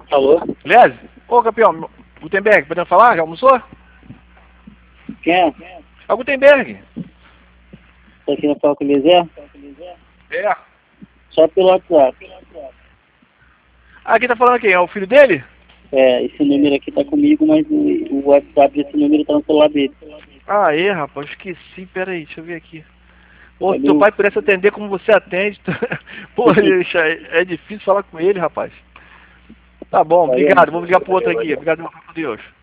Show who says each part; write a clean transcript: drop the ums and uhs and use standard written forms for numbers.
Speaker 1: Alô?
Speaker 2: Beleza? Ô, campeão, Gutenberg, podemos falar? Já almoçou?
Speaker 1: Quem é?
Speaker 2: É o Gutenberg.
Speaker 1: Tá aqui na fala com o Eliezer?
Speaker 2: É.
Speaker 1: Só pelo WhatsApp.
Speaker 2: Ah, quem tá falando quem? É o filho dele?
Speaker 1: É, esse número aqui tá comigo, mas o WhatsApp desse número tá no celular dele.
Speaker 2: Ah, rapaz, esqueci. Pera aí, deixa eu ver aqui. Pô, se teu
Speaker 1: Valeu.
Speaker 2: pai pudesse atender como você atende. Pô, é difícil falar com ele, rapaz. Tá bom,
Speaker 1: Valeu.
Speaker 2: obrigado. Vou ligar pro outro aqui. Obrigado, meu Deus.